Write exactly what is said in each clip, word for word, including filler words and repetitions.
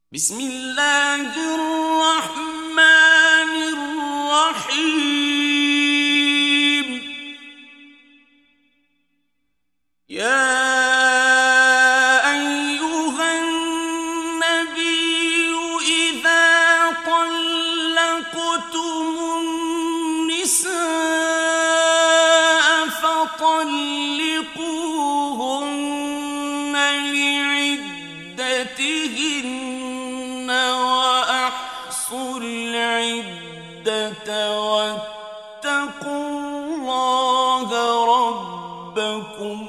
بسم الله الرحمن الرحيم. يا أيها النبي إذا طلقتم النساء فطلقوهن لعدتهن وأحصوا العدة واتقوا الله ربكم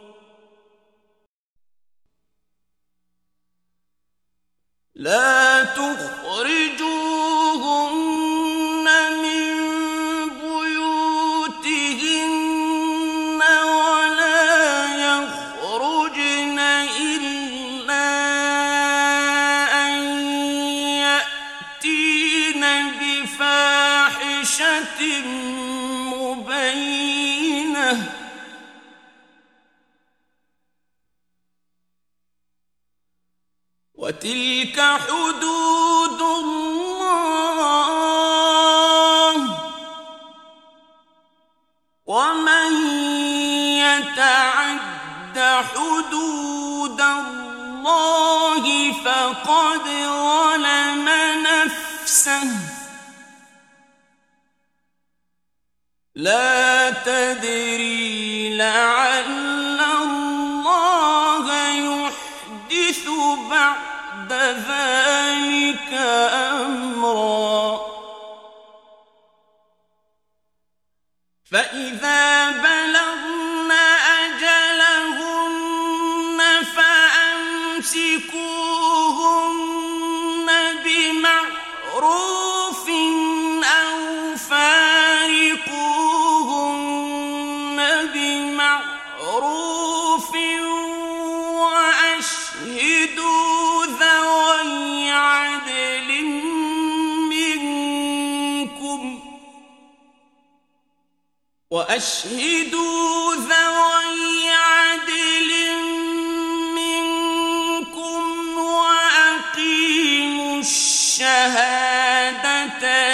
لا تخرجوهن من بيوتهن ولا يخرجن إلا أن يأتين بفاحشة مبينة وتلك حدود الله ومن يتعد حدود الله فقد ظلم نفسه لا تدري لعل الله يحدث بعد ذلك أمرا. فإذا بلغن أجلهن فأمسكوهن بمعروف أو فارقوهن بمعروف وأشهدوا ذوي عدل منكم وأشهدوا ذوي عدل منكم وأقيموا الشهادة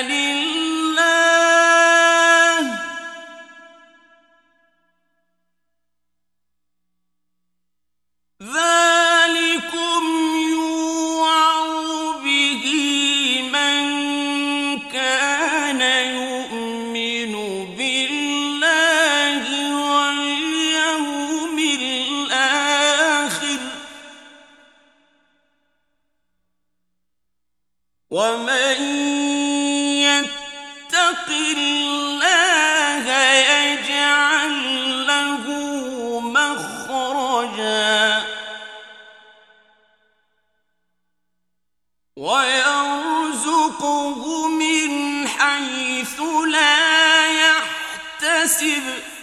لله ذلكم يوعظ به من كان يؤمن بالله واليوم الآخر ومن يتق الله يجعل له مخرجا ويرزقه من حيث لا يحتسب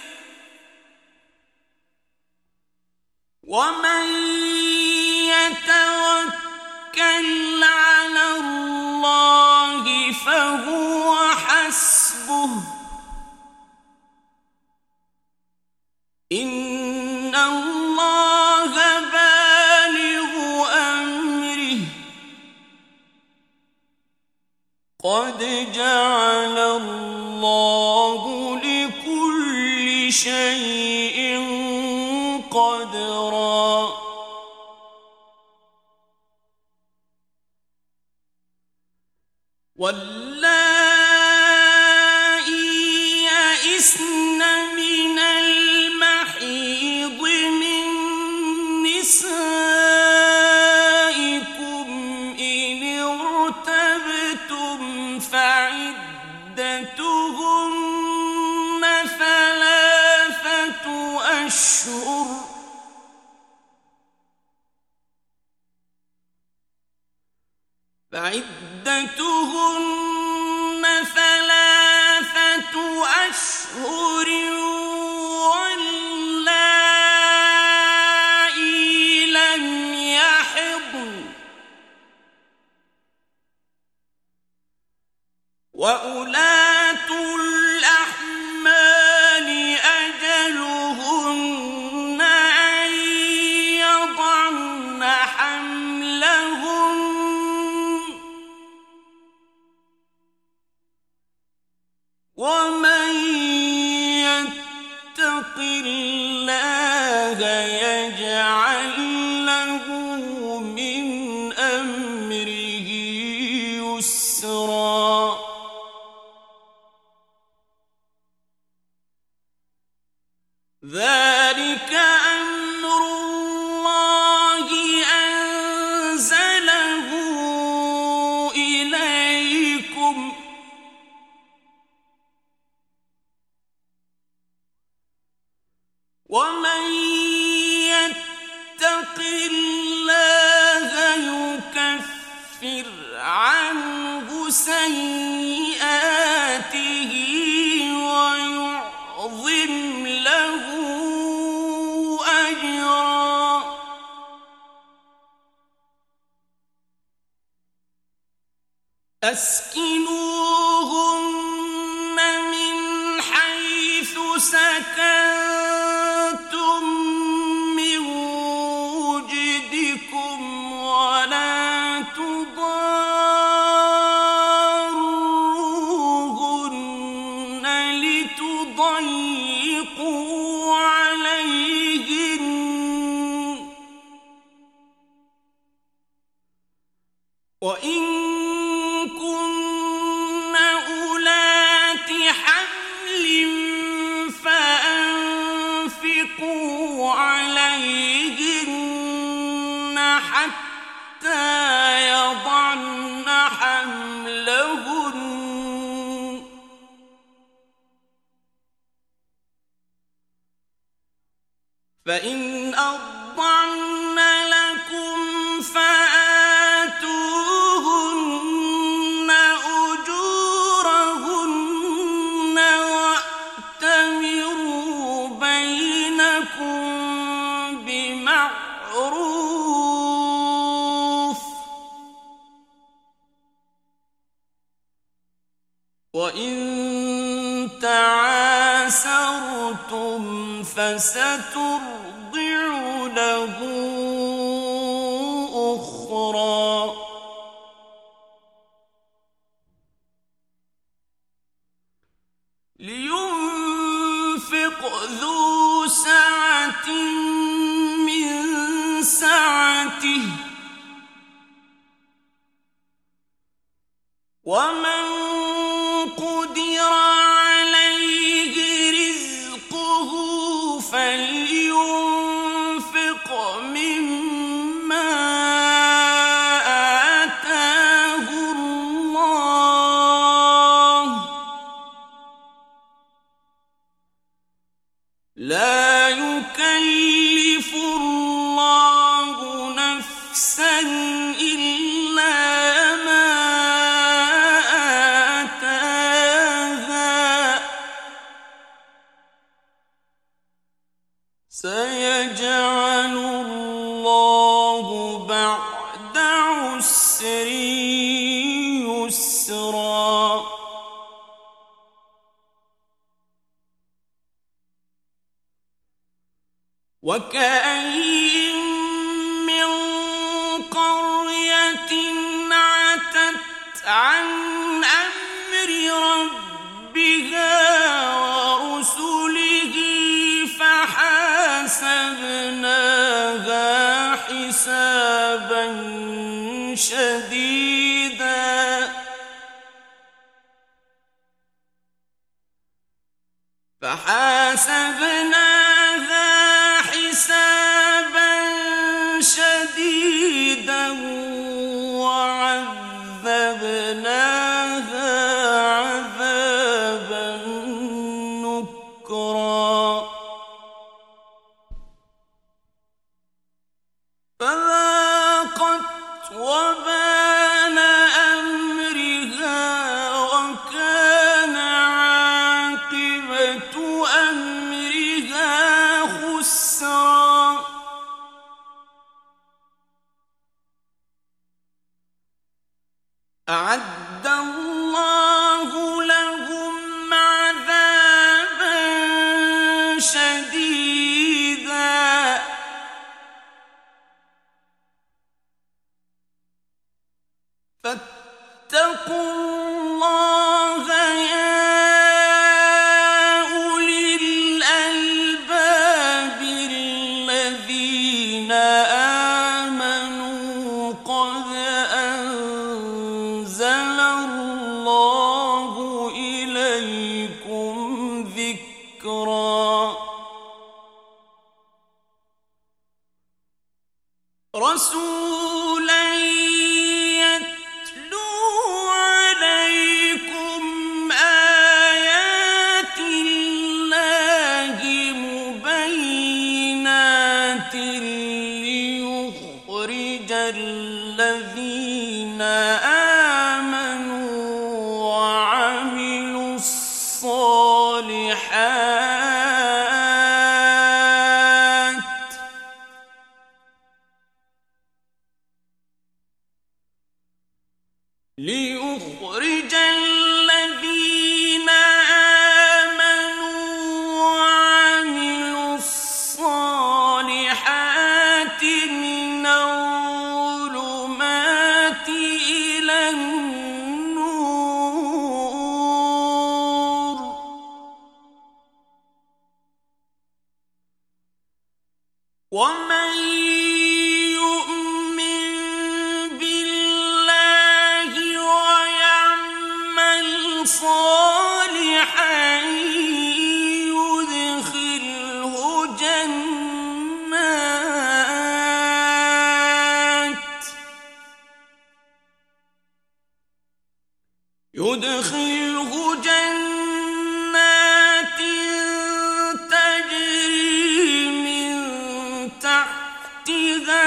ومن يتوكل على الله فهو حسبه إن الله بالغ أمره قد جعل الله لكل شيء قدرا. واللائي يئسن من المحيض من نسائكم إن ارتبتم فعدتهن ثلاثة أشهر فعدتهن ثلاثة أشهر واللائي لم يحضن وأولاة الأحمال أجلهن أن يضعن حملهن يسرا ذلك أمر الله أنزله إليكم ومن يتق الله يكفر عنه سيئاته ويعظم له أجرا أسكنوهن من حيث سكنتم من وجدكم ولا تضاروهن لتضيقوا عليهن وإن كن أولات حمل فأنفقوا عليهن حتى يضعن حملهن فإن أرضعن لكم فآتوهن أجورهن وأتمروا بينكم بمعروف وإن تعاسرتم فسترضع له أخرى لينفق ذو سعة من سعته ومن قدر عليه رزقه فلينفق مما آتاه الله لا يكلف الله نفسا إلا ما آتاها سيجعل الله بعد عسر يسرا وكأين من قرية عتت عن أمر ربها ورسله فحاسبناها حسابا شديدا فحاسبناها حسابا شديدا وعذبناها عذابا نكرا فذاقت وبال أمرها وكان عاقبة أمرها خسرا أعد الله لهم عذابا شديدا فاتقوا الله يا أولي الألباب الذين آمنوا قد أنزل الله الذين آمنوا وعملوا الصالحات ليخرج الذين آمنوا وعملوا الصالحات من الظلمات إلى النور ومن يؤمن بالله ويعمل صالحا يدخله جنات يدخله جنات تجري من تحتها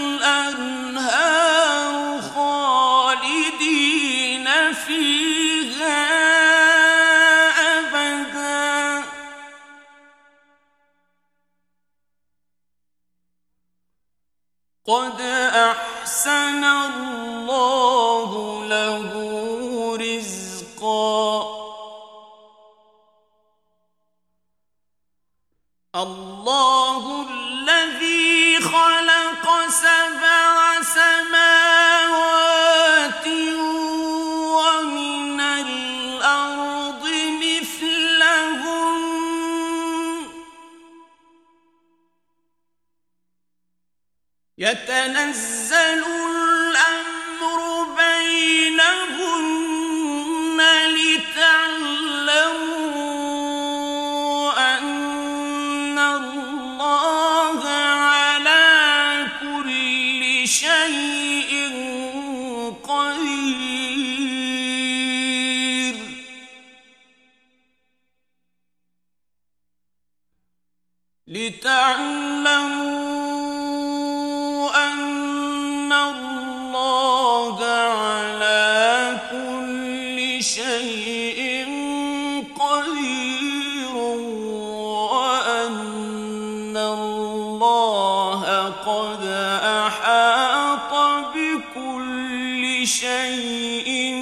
الأنهار خالدين فيها أبدا قد أحسن الله له رزقا الله الذي خلق سبع سماوات ومن الأرض مثلهن يتنزل الأمر بينهن لتعلموا أن الله على كل شيء قدير لتعلموا أن الله على كل شيء قدير وأن الله قد أحاط بكل شيء